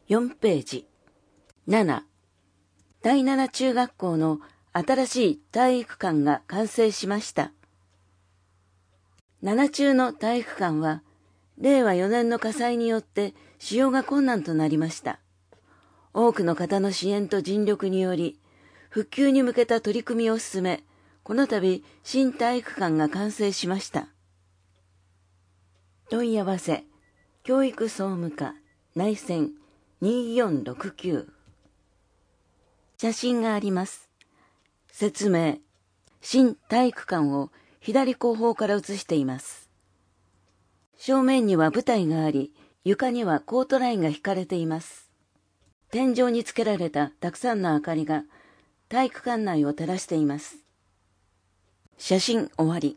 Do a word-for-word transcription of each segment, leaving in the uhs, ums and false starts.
よんページ。なな、だいなな中学校の新しい体育館が完成しました。なな中の体育館は、れいわよねんの火災によって使用が困難となりました。多くの方の支援と尽力により、復旧に向けた取り組みを進め、この度、新体育館が完成しました。問い合わせ、教育総務課、内線によんろくきゅう。写真があります。説明、新体育館を左後方から写しています。正面には舞台があり、床にはコートラインが引かれています。天井につけられたたくさんの明かりが体育館内を照らしています。写真終わり。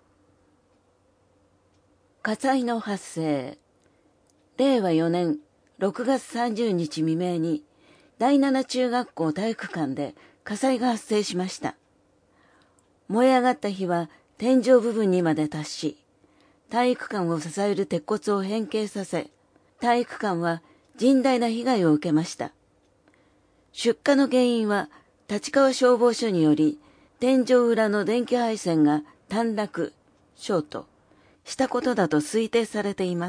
火災の発生。れいわよねんろくがつさんじゅうにち未明にだいなな中学校体育館で火災が発生しました。燃え上がった火は天井部分にまで達し、体育館を支える鉄骨を変形させ、体育館は甚大な被害を受けました。出火の原因は立川消防署により、天井裏の電気配線が短絡、ショートしたことだと推定されています。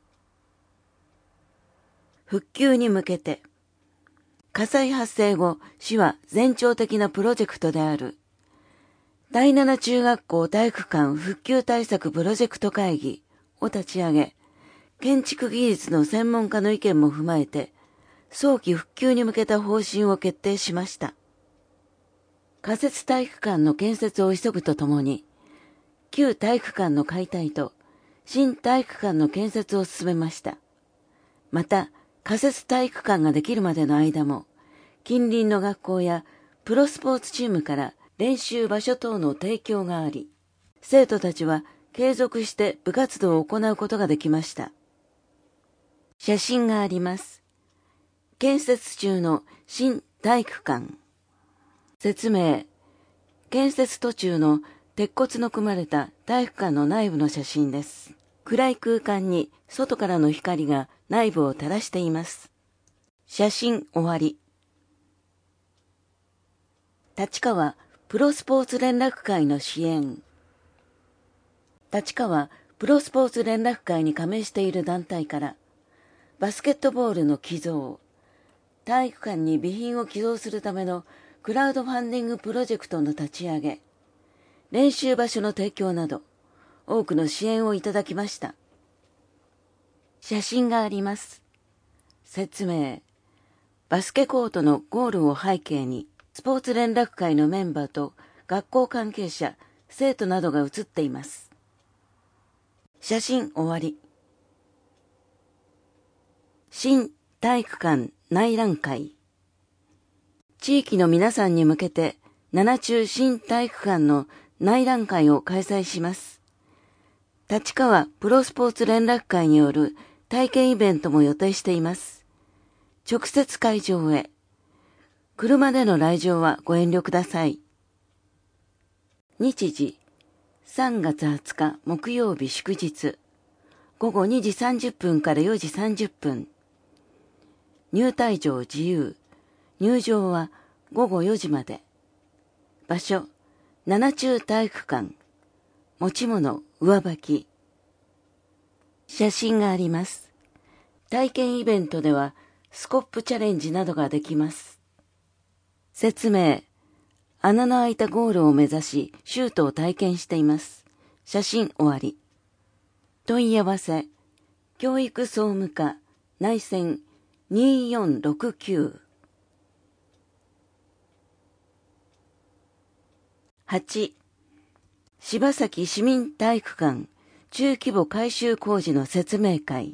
復旧に向けて、火災発生後、市は全庁的なプロジェクトである、だいなな中学校体育館復旧対策プロジェクト会議を立ち上げ、建築技術の専門家の意見も踏まえて、早期復旧に向けた方針を決定しました。仮設体育館の建設を急ぐとともに、旧体育館の解体と新体育館の建設を進めました。また、仮設体育館ができるまでの間も、近隣の学校やプロスポーツチームから練習場所等の提供があり、生徒たちは継続して部活動を行うことができました。写真があります。建設中の新体育館。説明、建設途中の鉄骨の組まれた体育館の内部の写真です。暗い空間に外からの光が内部を照らしています。写真終わり。立川プロスポーツ連絡会の支援。立川プロスポーツ連絡会に加盟している団体から、バスケットボールの寄贈、体育館に備品を寄贈するためのクラウドファンディングプロジェクトの立ち上げ、練習場所の提供など、多くの支援をいただきました。写真があります。説明、バスケコートのゴールを背景に、スポーツ連絡会のメンバーと学校関係者、生徒などが写っています。写真終わり。新体育館内覧会。地域の皆さんに向けて、なな中新体育館の内覧会を開催します。立川プロスポーツ連絡会による体験イベントも予定しています。直接会場へ。車での来場はご遠慮ください。日時、さんがつはつか木曜日祝日、ごごにじさんじゅっぷんからよじさんじゅっぷん。入退場自由、入場はごごよじまで。場所、なな中体育館。持ち物、上履き。写真があります。体験イベントではスコップチャレンジなどができます。説明、穴の開いたゴールを目指しシュートを体験しています。写真終わり。問い合わせ、教育総務課内線によんろくきゅう。はち、柴崎市民体育館中規模改修工事の説明会。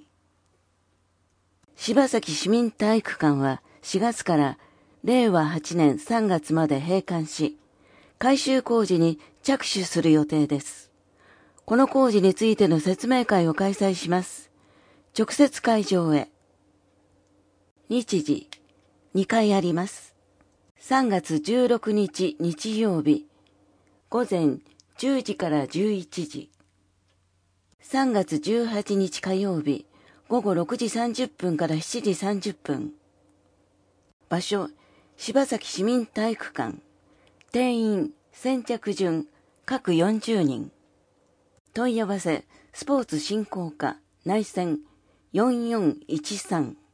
柴崎市民体育館はしがつかられいわはちねんさんがつまで閉館し、改修工事に着手する予定です。この工事についての説明会を開催します。直接会場へ。日時、にかいあります。さんがつじゅうろくにち日曜日、午前じゅうじからじゅういちじ。さんがつじゅうはちにち火曜日、 ごごろくじさんじゅっぷんからしちじさんじゅっぷん。場所、柴崎市民体育館。定員、先着順、各よんじゅうにん。問い合わせ、スポーツ振興課、内線、よんよんいちさん。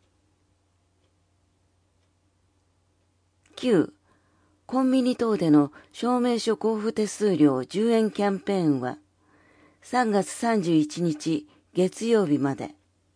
きゅう、コンビニ等での証明書交付手数料じゅうえんキャンペーンは、さんがつさんじゅういちにち月曜日まで。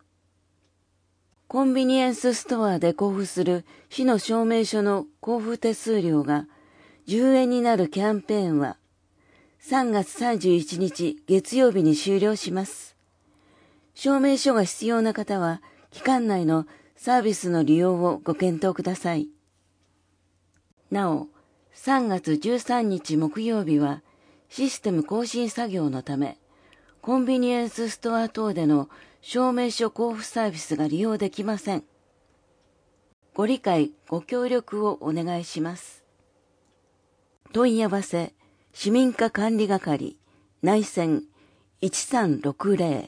コンビニエンスストアで交付する市の証明書の交付手数料がじゅうえんになるキャンペーンは、さんがつさんじゅういちにち月曜日に終了します。証明書が必要な方は、期間内のサービスの利用をご検討ください。なお、さんがつじゅうさんにち木曜日は、システム更新作業のため、コンビニエンスストア等での証明書交付サービスが利用できません。ご理解、ご協力をお願いします。問い合わせ、市民課管理係、内線いちさんろくぜろ。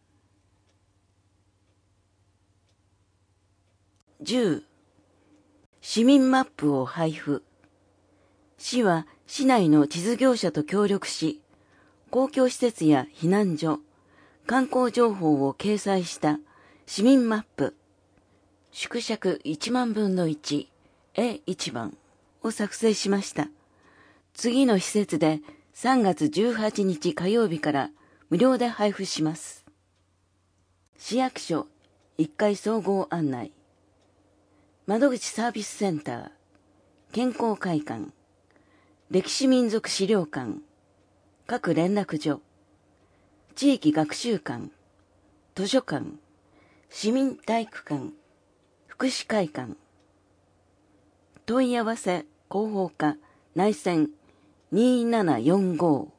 じゅう、市民マップを配布。市は市内の地図業者と協力し、公共施設や避難所、観光情報を掲載した市民マップ、縮尺いちまんぶんのいち、エいちばんを作成しました。次の施設でさんがつじゅうはちにち火曜日から無料で配布します。市役所いっかい総合案内、窓口サービスセンター、健康会館、歴史民俗資料館、各連絡所、地域学習館、図書館、市民体育館、福祉会館。問い合わせ広報課内線にーななよんご。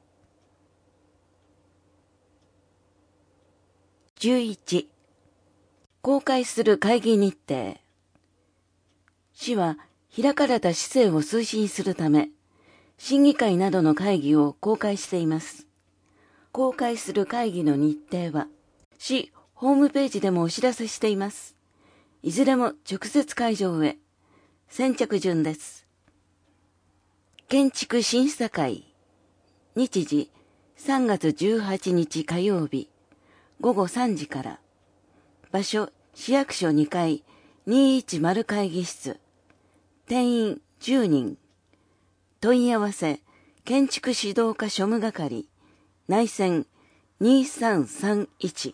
じゅういち、公開する会議日程。市は開かれた市政を推進するため、審議会などの会議を公開しています。公開する会議の日程は、市ホームページでもお知らせしています。いずれも直接会場へ。先着順です。建築審査会。日時、さんがつじゅうはちにち火曜日、ごごさんじから。場所、市役所にかい、にーいちまる会議室。定員じゅうにん。問い合わせ、建築指導課庶務係、内線にーさんさんいち。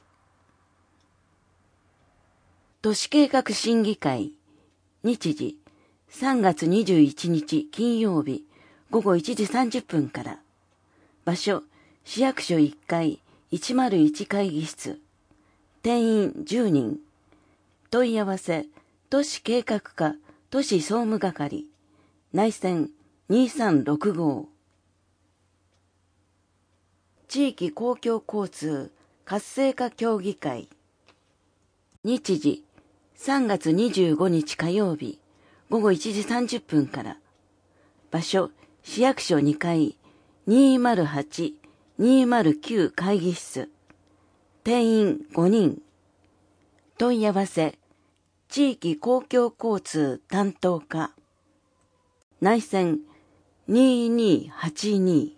都市計画審議会、日時、さんがつにじゅういちにち金曜日、ごごいちじさんじゅっぷんから。場所、市役所いっかい、いちまるいち会議室。定員じゅうにん。問い合わせ、都市計画課、都市総務係、内線にーさんろくご。地域公共交通活性化協議会。日時、さんがつにじゅうごにち火曜日、ごごいちじさんじゅっぷんから。場所、市役所にかい、にーまるはち、にーまるきゅう会議室。定員ごにん。問い合わせ、地域公共交通担当課。内線にーにーはちに。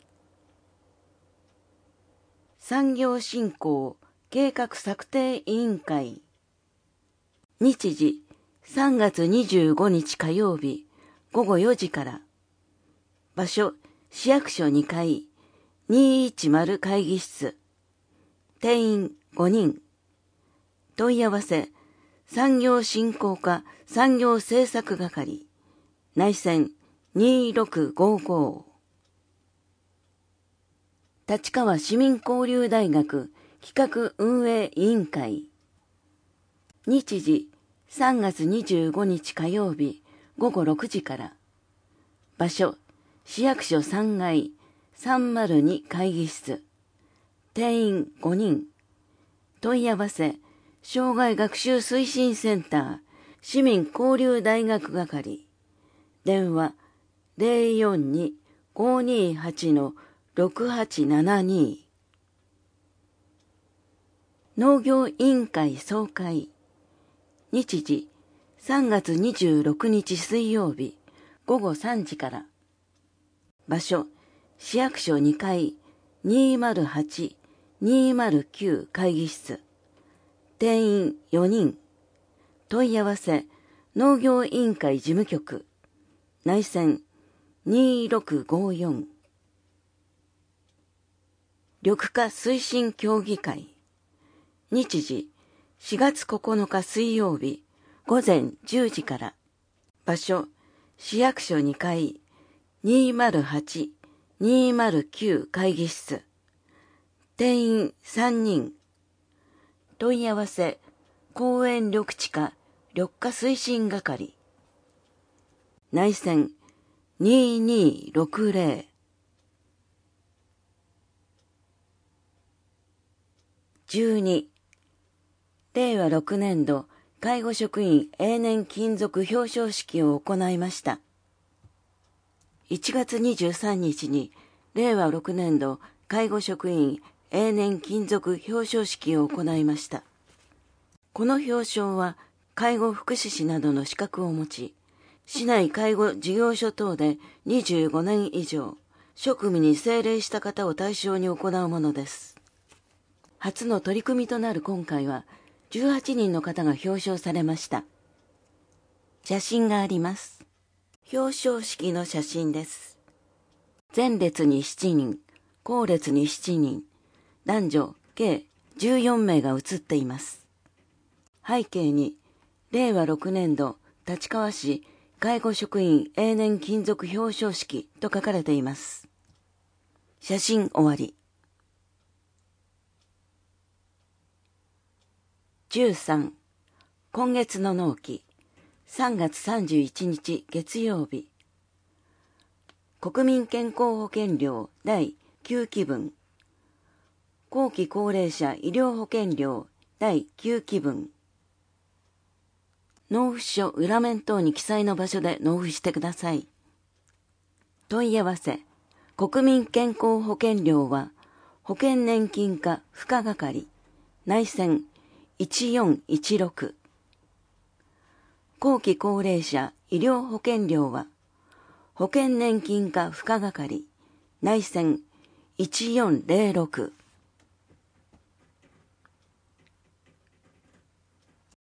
産業振興計画策定委員会。日時、さんがつにじゅうごにち火曜日、ごごよじから。場所、市役所にかい、にーいちまる会議室。定員ごにん。問い合わせ、産業振興課産業政策係。内線にーろくごご。立川市民交流大学企画運営委員会。日時、さんがつにじゅうごにち火曜日、ごごろくじから。場所、市役所さんがい、さんまるに会議室。定員ごにん。問い合わせ、障害学習推進センター、市民交流大学係。電話、ぜろよんにーごーにーはちのろくはちななに。 農業委員会総会。日時、さんがつにじゅうろくにち水曜日、ごごさんじから。場所、市役所にかい、にまるはち・にまるきゅう会議室。定員よにん。問い合わせ、農業委員会事務局。内線にろくごよん。緑化推進協議会。日時、しがつここのか水曜日、ごぜんじゅうじから。場所、市役所にかい、にまるはち・にまるきゅう会議室。定員さんにん。問い合わせ、公園緑地課緑化推進係。内線ににろくぜろ。じゅうに、れいわろくねんど介護職員永年勤続表彰式を行いました。いちがつにじゅうさんにちにれいわろくねんど介護職員永年勤続表彰式を行いました。この表彰は介護福祉士などの資格を持ち、市内介護事業所等でにじゅうごねん以上、職務に精励した方を対象に行うものです。初の取り組みとなる今回は、じゅうはちにんの方が表彰されました。写真があります。表彰式の写真です。前列にしちにん、後列にしちにん、男女計じゅうよんめいが写っています。背景に、れいわろくねんど立川市介護職員永年勤続表彰式と書かれています。写真終わり。じゅうさん、今月の納期、さんがつさんじゅういちにち月曜日。国民健康保険料だいきゅうきぶん。後期高齢者医療保険料だいきゅうきぶん。納付書裏面等に記載の場所で納付してください。問い合わせ、国民健康保険料は保険年金課付加係、内線いちよんいちろく。後期高齢者医療保険料は保険年金課付加係、内線いちよんぜろろく。